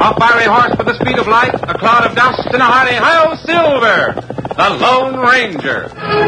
A fiery horse with the speed of light, a cloud of dust, and a hearty hi-yo Silver, the Lone Ranger.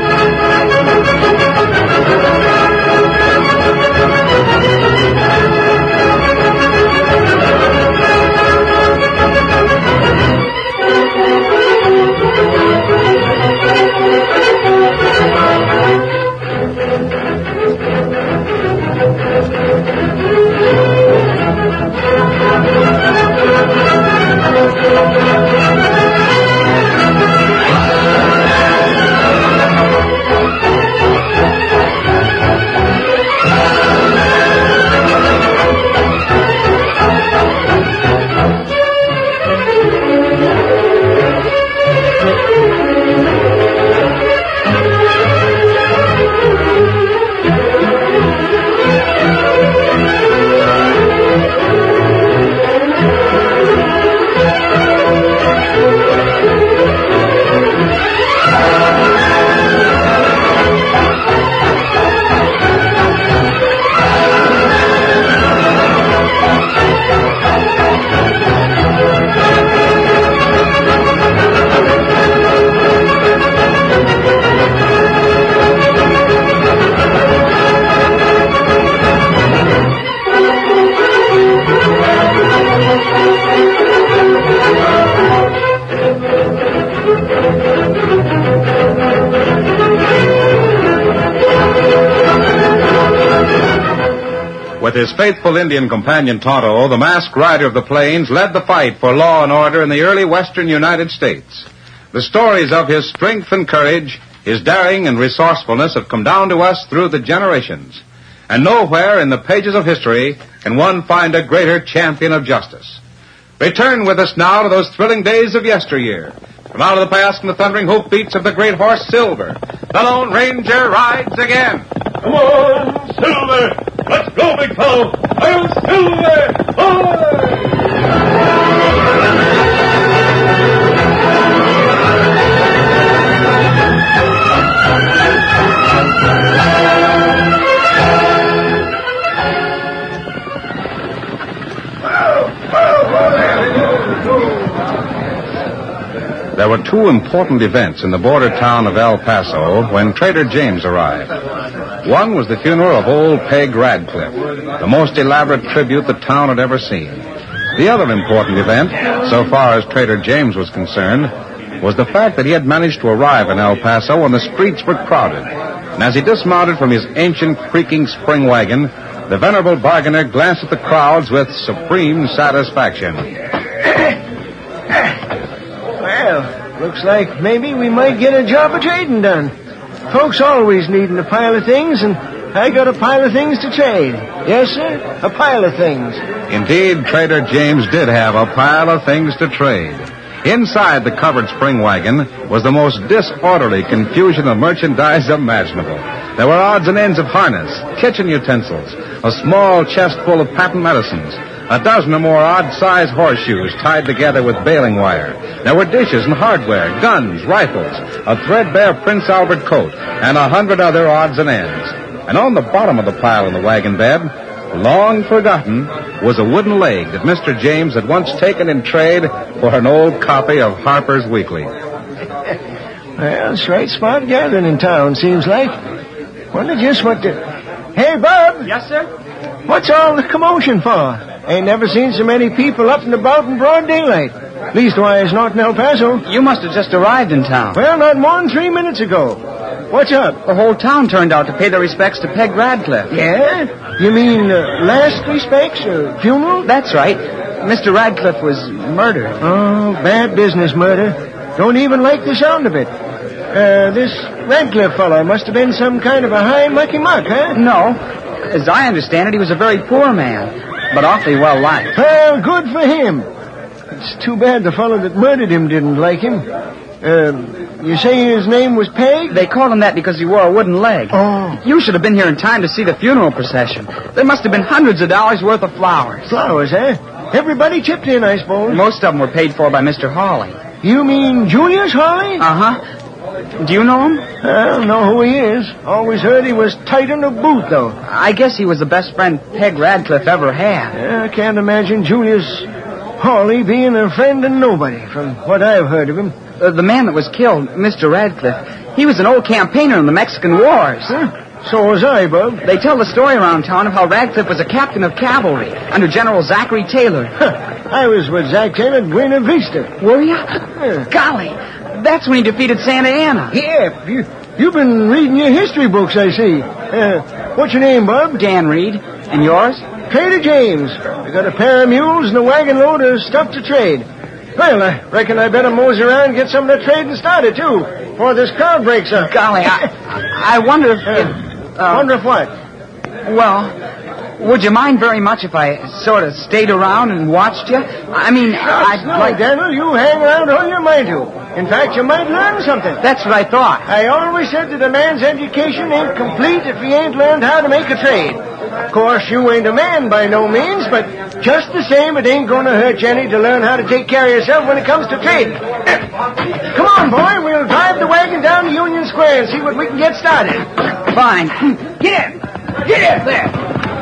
With his faithful Indian companion Tonto, the masked rider of the plains led the fight for law and order in the early western United States. The stories of his strength and courage, his daring and resourcefulness have come down to us through the generations. And nowhere in the pages of history can one find a greater champion of justice. Return with us now to those thrilling days of yesteryear. From out of the past and the thundering hoofbeats of the great horse Silver, the Lone Ranger rides again. Come on, Silver! Let's go, big fellow! I'm Silver! There were two important events in the border town of El Paso when Trader James arrived. One was the funeral of old Peg Radcliffe, the most elaborate tribute the town had ever seen. The other important event, so far as Trader James was concerned, was the fact that he had managed to arrive in El Paso when the streets were crowded. And as he dismounted from his ancient creaking spring wagon, the venerable bargainer glanced at the crowds with supreme satisfaction. Well, looks like maybe we might get a job of trading done. Folks always needing a pile of things, and I got a pile of things to trade. Yes, sir, a pile of things. Indeed, Trader James did have a pile of things to trade. Inside the covered spring wagon was the most disorderly confusion of merchandise imaginable. There were odds and ends of harness, kitchen utensils, a small chest full of patent medicines, a dozen or more odd-sized horseshoes tied together with baling wire. There were dishes and hardware, guns, rifles, a threadbare Prince Albert coat, and 100 other odds and ends. And on the bottom of the pile in the wagon bed, long forgotten, was a wooden leg that Mr. James had once taken in trade for an old copy of Harper's Weekly. Well, it's right spot gathering in town, seems like. Wonder just what the... Hey, Bob! Yes, sir? What's all the commotion for? Ain't never seen so many people up and about in broad daylight. Leastwise, not in El Paso. You must have just arrived in town. Well, not more than 3 minutes ago. What's up? The whole town turned out to pay their respects to Peg Radcliffe. Yeah? You mean last respects or funeral? That's right. Mr. Radcliffe was murdered. Oh, bad business, murder. Don't even like the sound of it. This Radcliffe fellow must have been some kind of a high mucky-muck, huh? No. As I understand it, he was a very poor man, but awfully well-liked. Well, good for him. It's too bad the fellow that murdered him didn't like him. You say his name was Peg? They called him that because he wore a wooden leg. Oh. You should have been here in time to see the funeral procession. There must have been hundreds of dollars worth of flowers. Flowers, eh? Everybody chipped in, I suppose. Most of them were paid for by Mr. Hawley. You mean Julius Hawley? Uh-huh. Do you know him? I don't know who he is. Always heard he was tight in the boot, though. I guess he was the best friend Peg Radcliffe ever had. I can't imagine Julius Hawley being a friend of nobody, from what I've heard of him. The man that was killed, Mr. Radcliffe, he was an old campaigner in the Mexican Wars. Huh? So was I, Bub. They tell the story around town of how Radcliffe was a captain of cavalry under General Zachary Taylor. I was with Zach Taylor at Buena Vista. Were you? Golly, that's when he defeated Santa Anna. Yeah, you've been reading your history books, I see. What's your name, Bub? Dan Reed. And yours? Trader James. I got a pair of mules and a wagon load of stuff to trade. Well, I reckon I better mosey around and get some of the trading started, too, before this crowd breaks up. Golly, I wonder if... wonder if what? Well, would you mind very much if I sort of stayed around and watched you? I mean, I'd like... Daniel, you hang around all you might do. In fact, you might learn something. That's what I thought. I always said that a man's education ain't complete if he ain't learned how to make a trade. Of course, you ain't a man by no means, but just the same, it ain't going to hurt you any to learn how to take care of yourself when it comes to trading. Come on, boy, we'll drive the wagon down to Union Square and see what we can get started. Fine. Get in! Get in there!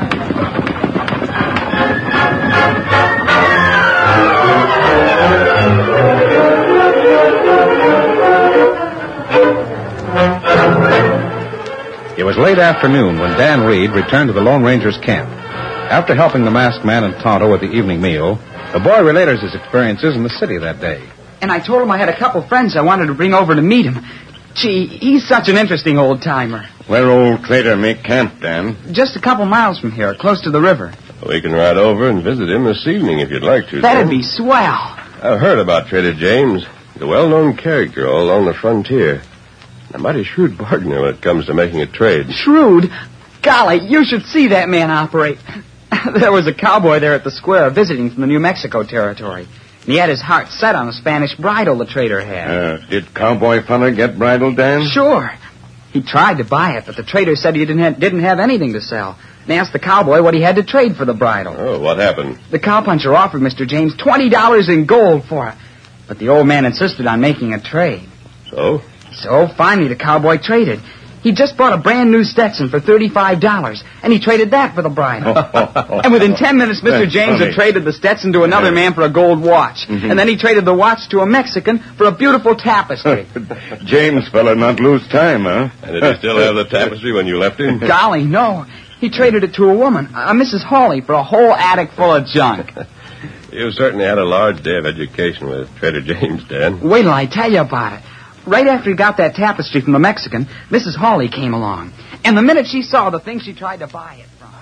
It was late afternoon when Dan Reed returned to the Lone Ranger's camp. After helping the masked man and Tonto with the evening meal, the boy related his experiences in the city that day. And I told him I had a couple friends I wanted to bring over to meet him. Gee, he's such an interesting old-timer. Where old Trader make camp, Dan? Just a couple miles from here, close to the river. We can ride over and visit him this evening if you'd like to. That'd be swell. I've heard about Trader James. He's a well-known character all along the frontier. A mighty shrewd bargainer when it comes to making a trade. Shrewd? Golly, you should see that man operate. There was a cowboy there at the square visiting from the New Mexico territory. And he had his heart set on a Spanish bridle the trader had. Did Cowboy Fella get bridled, Dan? Sure. He tried to buy it, but the trader said he didn't have anything to sell. And asked the cowboy what he had to trade for the bridle. Oh, what happened? The cowpuncher offered Mr. James $20 in gold for it. But the old man insisted on making a trade. So? So, finally, the cowboy traded. He just bought a brand-new Stetson for $35, and he traded that for the bridle. And within 10 minutes, Mr. James had traded the Stetson to another man for a gold watch. And then he traded the watch to a Mexican for a beautiful tapestry. James fella not lose time, huh? And did he still have the tapestry when you left him? Golly, no. He traded it to a woman, a Mrs. Hawley, for a whole attic full of junk. You certainly had a large day of education with Trader James, Dan. Wait till I tell you about it. Right after he got that tapestry from the Mexican, Mrs. Hawley came along. And the minute she saw the thing, she tried to buy it from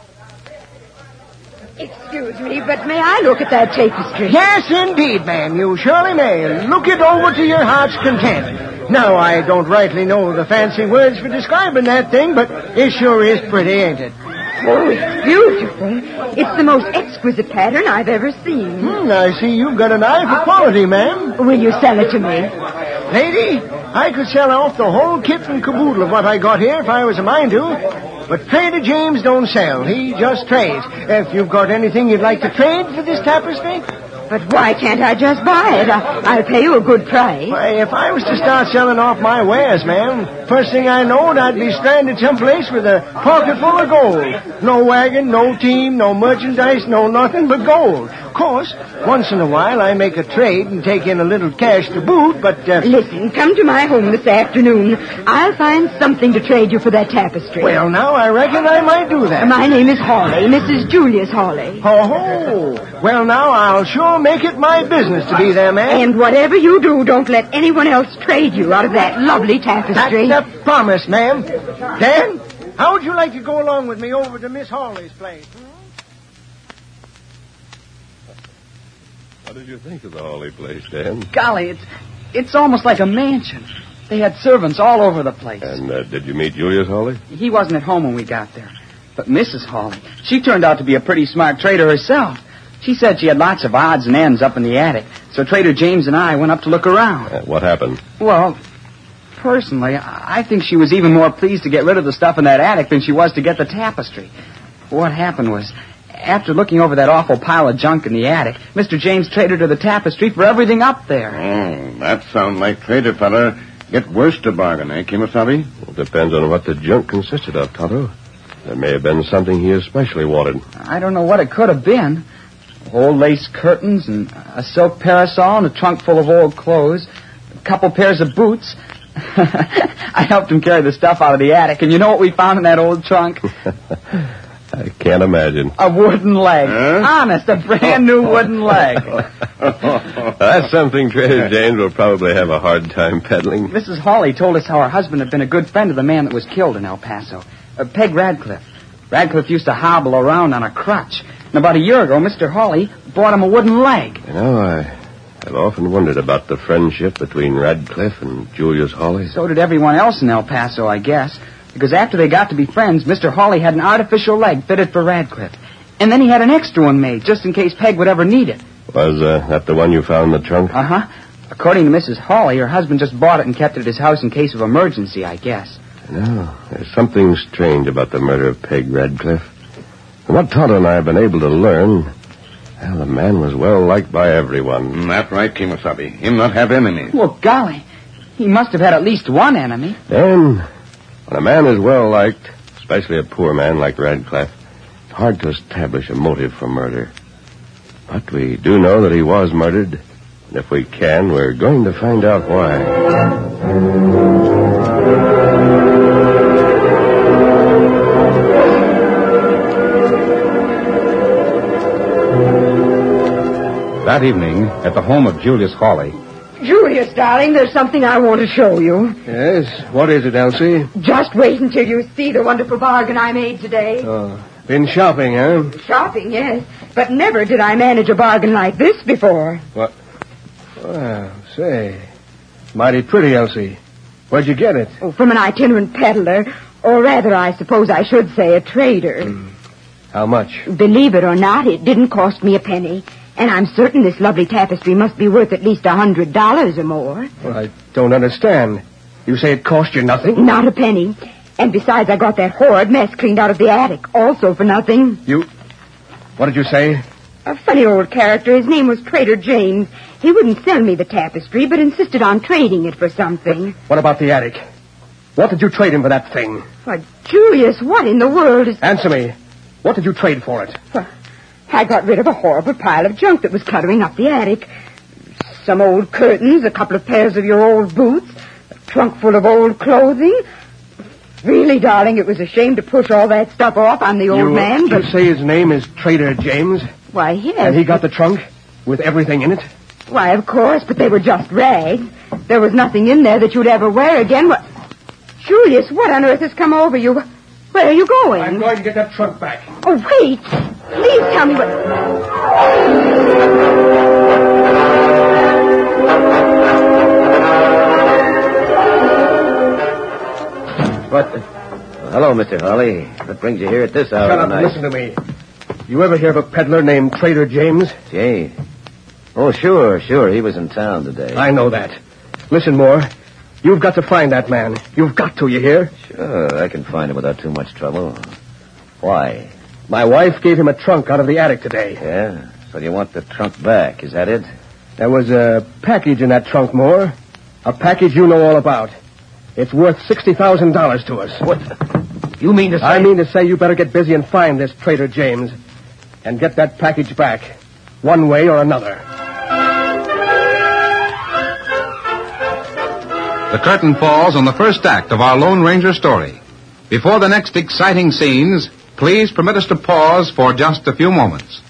him. Excuse me, but may I look at that tapestry? Yes, indeed, ma'am. You surely may. Look it over to your heart's content. Now, I don't rightly know the fancy words for describing that thing, but it sure is pretty, ain't it? Oh, it's beautiful. It's the most exquisite pattern I've ever seen. I see you've got an eye for quality, ma'am. Will you sell it to me? Lady, I could sell off the whole kit and caboodle of what I got here if I was a mind to. But Trader James don't sell. He just trades. If you've got anything you'd like to trade for this tapestry... But why can't I just buy it? I'll pay you a good price. Why, if I was to start selling off my wares, ma'am, first thing I knowed, I'd be stranded someplace with a pocket full of gold. No wagon, no team, no merchandise, no nothing but gold. Of course, once in a while I make a trade and take in a little cash to boot, but... Listen, come to my home this afternoon. I'll find something to trade you for that tapestry. Well, now, I reckon I might do that. My name is Hawley, Mrs. Julius Hawley. Oh, well, now, I'll sure make it my business to be there, ma'am. And whatever you do, don't let anyone else trade you out of that lovely tapestry. That's a promise, ma'am. Dan, how would you like to go along with me over to Miss Hawley's place? What did you think of the Hawley place, Dan? Golly, it's almost like a mansion. They had servants all over the place. And did you meet Julius Hawley? He wasn't at home when we got there. But Mrs. Hawley, she turned out to be a pretty smart trader herself. She said she had lots of odds and ends up in the attic. So Trader James and I went up to look around. What happened? Well, personally, I think she was even more pleased to get rid of the stuff in that attic than she was to get the tapestry. What happened was, after looking over that awful pile of junk in the attic, Mr. James traded her the tapestry for everything up there. Oh, that sounds like Trader fella get worse to bargain, eh, Kemosabe? Well, it depends on what the junk consisted of, Tonto. There may have been something he especially wanted. I don't know what it could have been. Old lace curtains and a silk parasol and a trunk full of old clothes. A couple pairs of boots. I helped him carry the stuff out of the attic, and you know what we found in that old trunk? I can't imagine. A wooden leg. Huh? Honest, a brand new wooden leg. That's something Trader James will probably have a hard time peddling. Mrs. Hawley told us how her husband had been a good friend of the man that was killed in El Paso. Peg Radcliffe. Radcliffe used to hobble around on a crutch. And about a year ago, Mr. Hawley bought him a wooden leg. You know, I've often wondered about the friendship between Radcliffe and Julius Hawley. So did everyone else in El Paso, I guess. Because after they got to be friends, Mr. Hawley had an artificial leg fitted for Radcliffe. And then he had an extra one made, just in case Peg would ever need it. Was that the one you found in the trunk? Uh-huh. According to Mrs. Hawley, her husband just bought it and kept it at his house in case of emergency, I guess. No, there's something strange about the murder of Peg Radcliffe. From what Tonto and I have been able to learn, well, the man was well liked by everyone. That's right, Kemosabe. Him not have enemies. Well, golly, he must have had at least one enemy. Then, when a man is well liked, especially a poor man like Radcliffe, it's hard to establish a motive for murder. But we do know that he was murdered, and if we can, we're going to find out why. That evening, at the home of Julius Hawley. Julius, darling, there's something I want to show you. Yes? What is it, Elsie? Just wait until you see the wonderful bargain I made today. Oh, been shopping, huh? Shopping, yes. But never did I manage a bargain like this before. What? Well, say, mighty pretty, Elsie. Where'd you get it? Oh, from an itinerant peddler. Or rather, I suppose I should say a trader. How much? Believe it or not, it didn't cost me a penny. And I'm certain this lovely tapestry must be worth at least $100 or more. Well, I don't understand. You say it cost you nothing? Not a penny. And besides, I got that horrid mess cleaned out of the attic, also for nothing. What did you say? A funny old character. His name was Trader James. He wouldn't sell me the tapestry, but insisted on trading it for something. What about the attic? What did you trade him for that thing? Why, Julius, what in the world is... Answer me. What did you trade for it? Well, I got rid of a horrible pile of junk that was cluttering up the attic. Some old curtains, a couple of pairs of your old boots, a trunk full of old clothing. Really, darling, it was a shame to push all that stuff off on the old man, but... You say his name is Trader James? Why, yes. And he got the trunk with everything in it? Why, of course, but they were just rags. There was nothing in there that you'd ever wear again. What... Julius, what on earth has come over you? Where are you going? I'm going to get that trunk back. Oh, wait. Please tell me what... Hello, Mr. Hawley. What brings you here at this hour Shut of up the and night? listen to me. You ever hear of a peddler named Trader James? Jay. Oh, sure. He was in town today. I know that. Listen, Moore. You've got to find that man. You've got to, you hear? Sure, I can find him without too much trouble. Why? My wife gave him a trunk out of the attic today. Yeah? So you want the trunk back, is that it? There was a package in that trunk, Moore. A package you know all about. It's worth $60,000 to us. What? You mean to say... I mean to say you better get busy and find this Trader James and get that package back, one way or another. The curtain falls on the first act of our Lone Ranger story. Before the next exciting scenes, please permit us to pause for just a few moments.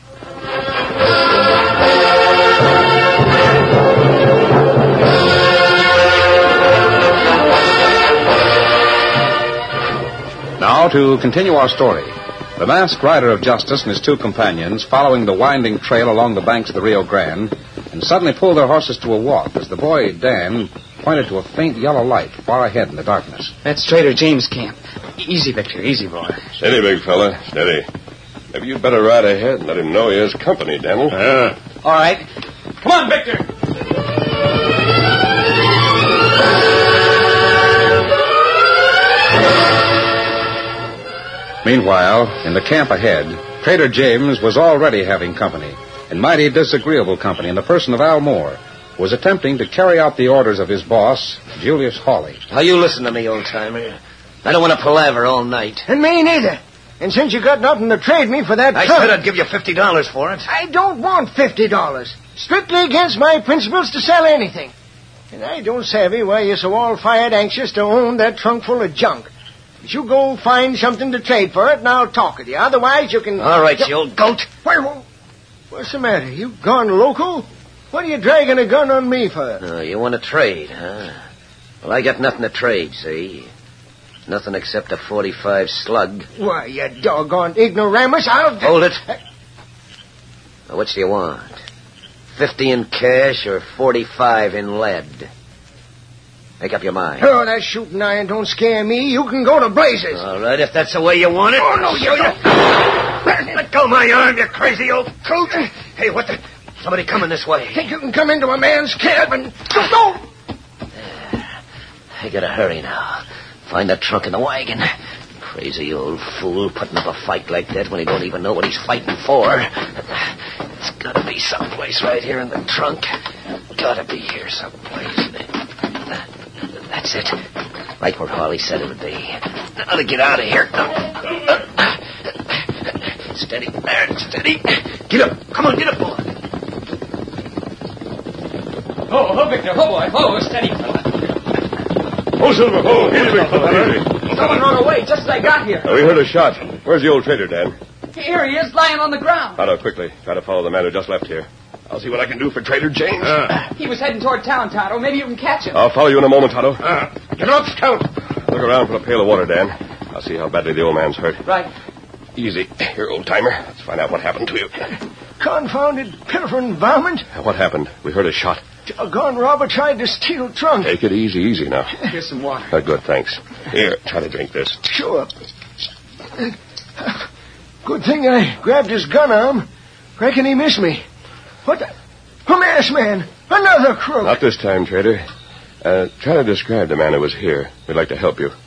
Now, to continue our story. The masked rider of justice and his two companions, following the winding trail along the banks of the Rio Grande, and suddenly pulled their horses to a walk as the boy, Dan, pointed to a faint yellow light far ahead in the darkness. That's Trader James' camp. Easy, Victor. Easy, boy. Steady, big fella. Steady. Maybe you'd better ride ahead and let him know he has company, Daniel. All right. Come on, Victor. Meanwhile, in the camp ahead, Trader James was already having company, and mighty disagreeable company in the person of Al Moore, who was attempting to carry out the orders of his boss, Julius Hawley. Now, you listen to me, old-timer. I don't want to palaver all night. And me neither. And since you got nothing to trade me for that I trunk... said I'd give you $50 for it. I don't want $50. Strictly against my principles to sell anything. And I don't savvy why you're so all-fired anxious to own that trunk full of junk. But you go find something to trade for it, and I'll talk with you. Otherwise, you can... All right, you old goat. What's the matter? You gone loco? What are you dragging a gun on me for? You want to trade, huh? Well, I got nothing to trade, see? Nothing except a .45 slug. Why, you doggone ignoramus, I'll... Hold it. Now, which do you want? 50 in cash or 45 in lead? Make up your mind. Oh, that shooting iron don't scare me. You can go to blazes. All right, if that's the way you want it. Oh, no, you don't. Let go of my arm, you crazy old coot. Hey, what the... Somebody coming this way. Think you can come into a man's cabin? Go! I gotta hurry now. Find that trunk in the wagon. Crazy old fool putting up a fight like that when he don't even know what he's fighting for. It's gotta be someplace right here in the trunk. Gotta be here someplace. That's it. Right where Harley said it would be. Now to get out of here. Steady, there, steady. Get up. Come on, get up, boy. Oh, Victor. Oh, boy. Oh, steady, fella. Oh, Silver. Oh, easy, big fella. Someone run away just as I got here. We heard a shot. Where's the old trader, Dan? Here he is, lying on the ground. Tonto, quickly. Try to follow the man who just left here. I'll see what I can do for Trader James. He was heading toward town, Tonto. Maybe you can catch him. I'll follow you in a moment, Tonto. Get up, Scout. Look around for a pail of water, Dan. I'll see how badly the old man's hurt. Right. Easy. Here, old-timer. Let's find out what happened to you. Confounded pilfering varmint. What happened? We heard a shot. Doggone robber tried to steal trunk. Take it easy now. Here's some water. Good, thanks. Here, try to drink this. Sure. Good thing I grabbed his gun arm. Reckon he missed me. What the... A masked man. Another crook. Not this time, Trader. Try to describe the man who was here. We'd like to help you.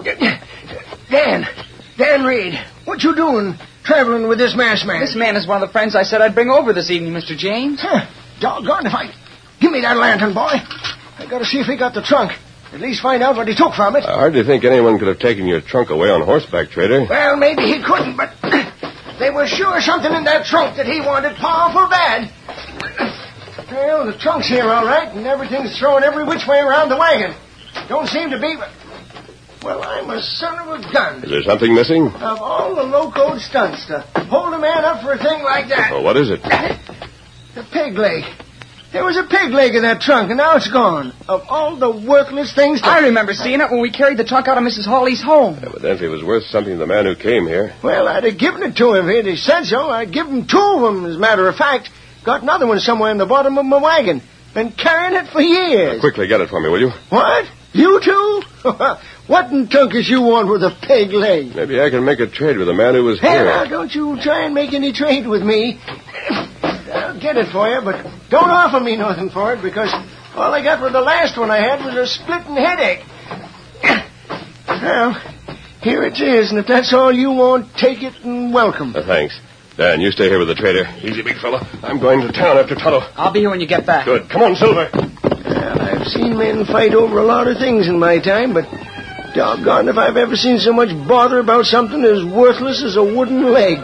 Dan Reed. What you doing traveling with this masked man? This man is one of the friends I said I'd bring over this evening, Mr. James. Doggone if I... Give me that lantern, boy. I gotta see if he got the trunk. At least find out what he took from it. I hardly think anyone could have taken your trunk away on horseback, Trader. Well, maybe he couldn't, but there was sure something in that trunk that he wanted powerful bad. Well, the trunk's here all right, and everything's thrown every which way around the wagon. Don't seem to be, but... Well, I'm a son of a gun. Is there something missing? Of all the low-code stunts to hold a man up for a thing like that. Oh, what is it? The pig leg. There was a pig leg in that trunk, and now it's gone. Of all the worthless things to... I remember seeing it when we carried the trunk out of Mrs. Hawley's home. Evidently it was worth something to the man who came here. Well, I'd have given it to him if he'd said so. I'd give him 2 of them, as a matter of fact. Got another one somewhere in the bottom of my wagon. Been carrying it for years. Quickly, get it for me, will you? What? You two? What in tunkus you want with a pig leg? Maybe I can make a trade with the man who was Hey, here. now, don't you try and make any trade with me. I'll get it for you, but don't offer me nothing for it, because all I got with the last one I had was a splitting headache. Well, here it is, and if that's all you want, take it and welcome. Thanks. Dan, you stay here with the trader. Easy, big fella. I'm going to town after Tonto. I'll be here when you get back. Good. Come on, Silver. Well, I've seen men fight over a lot of things in my time, but doggone if I've ever seen so much bother about something as worthless as a wooden leg.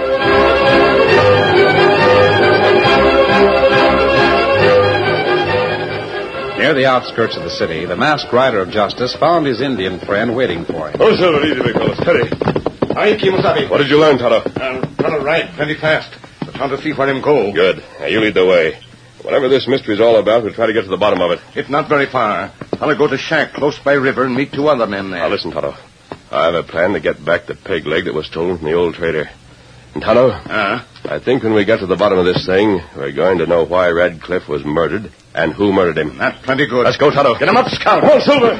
Near the outskirts of the city, the masked rider of justice found his Indian friend waiting for him. Oh, Silver, easy, big fella. Steady. Aye, Kimosabe. What did you learn, Tonto? Tonto ride plenty fast. But Tonto see where him go. Good. Now, you lead the way. Whatever this mystery's all about, we'll try to get to the bottom of it. It's not very far. I'll go to shack close by river and meet 2 other men there. Now, listen, Tonto. I have a plan to get back the peg leg that was stolen from the old trader. And, Tonto, I think when we get to the bottom of this thing, we're going to know why Radcliffe was murdered and who murdered him. That's plenty good. Let's go, Tonto. Get him up, Scout. Come on, Silver.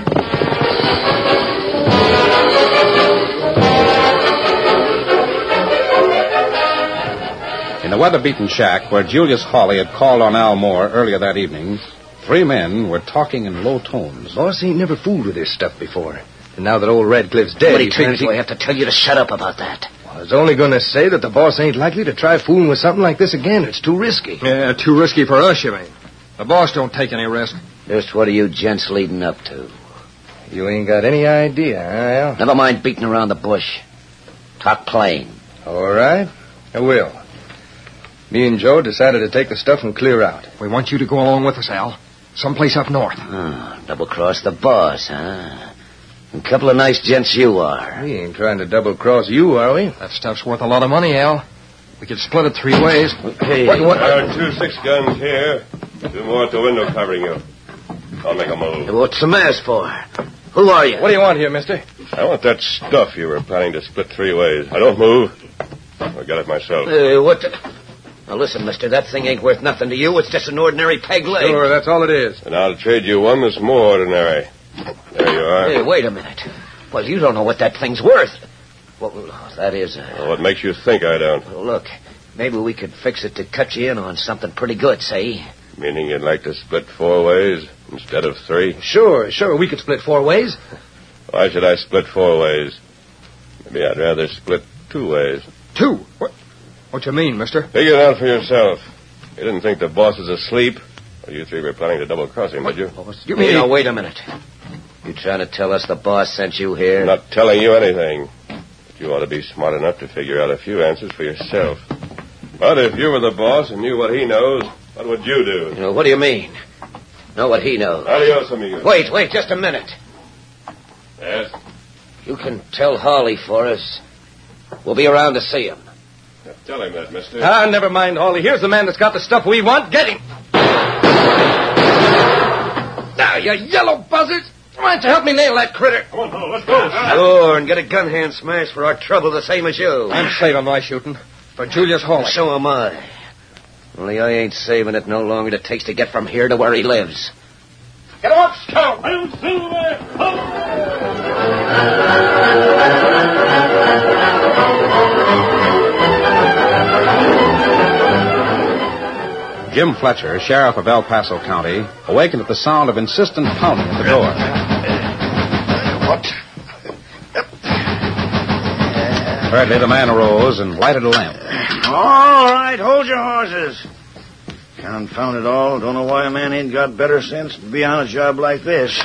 In the weather-beaten shack where Julius Hawley had called on Al Moore earlier that evening, 3 men were talking in low tones. Boss ain't never fooled with this stuff before. And now that old Radcliffe's dead... How many times do I have to tell you to shut up about that? I was only going to say that the boss ain't likely to try fooling with something like this again. It's too risky. Yeah, too risky for us, you mean. The boss don't take any risk. Just what are you gents leading up to? You ain't got any idea, huh, Al? Never mind beating around the bush. Talk plain. All right, I will. Me and Joe decided to take the stuff and clear out. We want you to go along with us, Al. Someplace up north. Double-cross the boss, huh? A couple of nice gents you are. We ain't trying to double-cross you, are we? That stuff's worth a lot of money, Al. We could split it 3 ways. Hey. What? There are 2 6-guns here. 2 more at the window covering you. I'll make a move. What's the mask for? Who are you? What do you want here, mister? I want that stuff you were planning to split 3 ways. I don't move. I got it myself. What the... Now, listen, mister, that thing ain't worth nothing to you. It's just an ordinary peg leg. Sure, that's all it is. And I'll trade you one that's more ordinary. There you are. Hey, wait a minute. Well, you don't know what that thing's worth. Well, that is... Well, what makes you think I don't? Well, look, maybe we could fix it to cut you in on something pretty good, say? Meaning you'd like to split 4 ways instead of 3? Sure, we could split 4 ways. Why should I split 4 ways? Maybe I'd rather split 2 ways. 2? What you mean, mister? Figure it out for yourself. You didn't think the boss was asleep? Or you 3 were planning to double-cross him, did you? You mean... Now, wait a minute. You trying to tell us the boss sent you here? I'm not telling you anything. But you ought to be smart enough to figure out a few answers for yourself. But if you were the boss and knew what he knows, what would you do? What do you mean? Know what he knows? Adios, amigo. Wait, just a minute. Yes? You can tell Hawley for us. We'll be around to see him. Tell him that, mister. Never mind, Hawley. Here's the man that's got the stuff we want. Get him! Now, you yellow buzzards! Why don't you help me nail that critter? Come on, fellow, let's go. Sure, and get a gun hand smash for our trouble the same as you. I'm saving my shooting for Julius Hawley. So am I. Only I ain't saving it no longer than it takes to get from here to where he lives. Get him up, Scout! Jim Fletcher, sheriff of El Paso County, awakened at the sound of insistent pounding at the door. What? Hurriedly, the man arose and lighted a lamp. All right, hold your horses. Confound it all. Don't know why a man ain't got better sense to be on a job like this.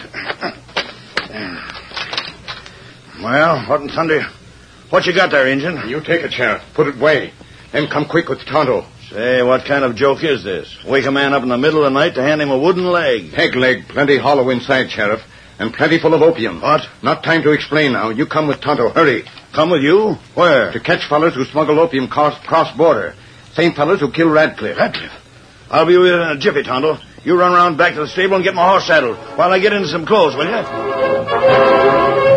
Well, what in thunder? What you got there, Injun? You take it, Sheriff. Put it away. Then come quick with Tonto. Say, what kind of joke is this? Wake a man up in the middle of the night to hand him a wooden leg. Peg leg, plenty hollow inside, Sheriff. And plenty full of opium. What? Not time to explain now. You come with Tonto. Hurry. Come with you? Where? To catch fellas who smuggle opium cross-border. Same fellas who killed Radcliffe. Radcliffe? I'll be with you in a jiffy, Tonto. You run around back to the stable and get my horse saddled while I get into some clothes, will you?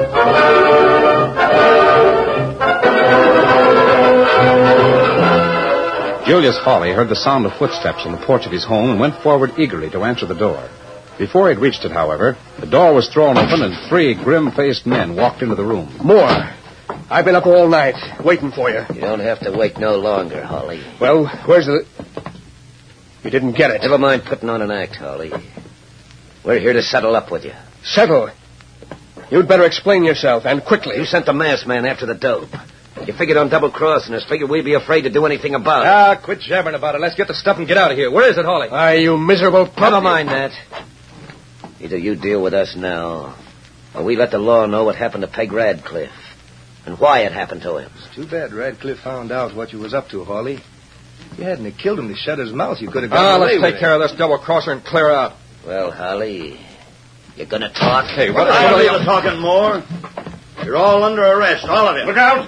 Julius Hawley heard the sound of footsteps on the porch of his home and went forward eagerly to answer the door. Before he'd reached it, however, the door was thrown open and 3 grim-faced men walked into the room. More. I've been up all night waiting for you. You don't have to wait no longer, Hawley. Well, where's the... You didn't get it. Never mind putting on an act, Hawley. We're here to settle up with you. Settle? You'd better explain yourself, and quickly. You sent the masked man after the dope. You figured on double-crossing us. Figured we'd be afraid to do anything about it. Quit jabbering about it. Let's get the stuff and get out of here. Where is it, Hawley? You miserable pup. Never mind that. Either you deal with us now, or we let the law know what happened to Peg Radcliffe and why it happened to him. It's too bad Radcliffe found out what you was up to, Hawley. If you hadn't killed him to shut his mouth, you could have gotten away with it. Let's take care of this double-crosser and clear out. Well, Holly, you gonna talk? Hey, what are you talking more? You're all under arrest, all of you. Look out!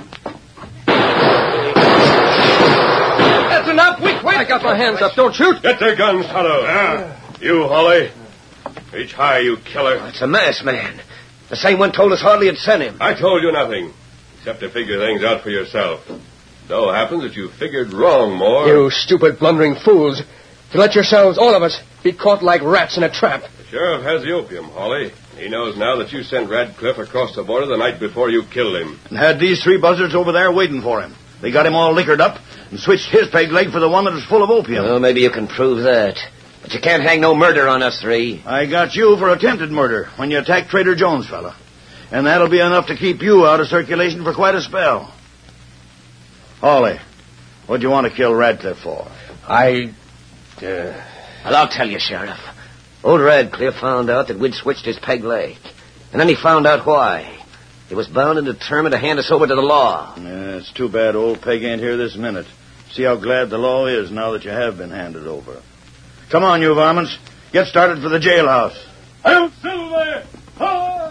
That's enough. Wait. I got my hands up. Don't shoot. Get their guns, Tonto. You, Hawley. Reach high, you killer. It's a masked man. The same one told us Hawley had sent him. I told you nothing, except to figure things out for yourself. So happens that you figured wrong, more. You stupid, blundering fools. To let yourselves, all of us, be caught like rats in a trap. The sheriff has the opium, Hawley. He knows now that you sent Radcliffe across the border the night before you killed him. And had these 3 buzzards over there waiting for him. They got him all liquored up and switched his peg leg for the one that was full of opium. Well, maybe you can prove that. But you can't hang no murder on us 3. I got you for attempted murder when you attacked Trader Jones, fella. And that'll be enough to keep you out of circulation for quite a spell. Hawley, what'd you want to kill Radcliffe for? Well, I'll tell you, Sheriff. Old Radcliffe found out that we'd switched his peg leg. And then he found out why. He was bound and determined to hand us over to the law. Yeah, it's too bad old Peg ain't here this minute. See how glad the law is now that you have been handed over. Come on, you varmints. Get started for the jailhouse. Hail Silver! Hi!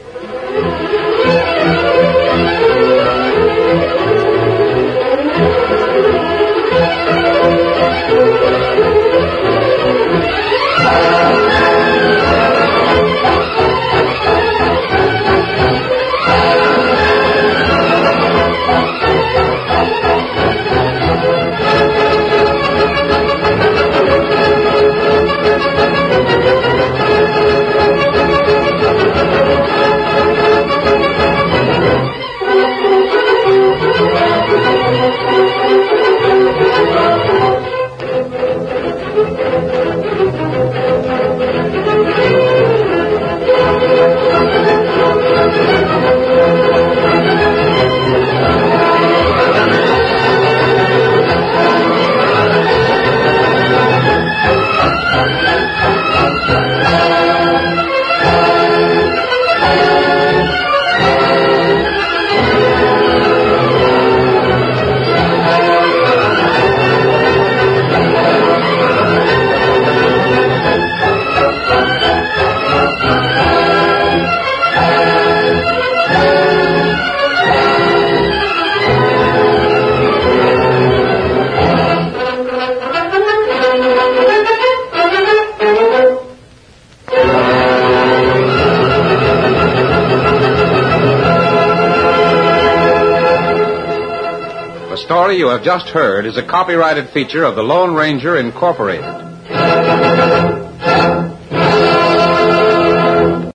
The story you have just heard is a copyrighted feature of the Lone Ranger Incorporated.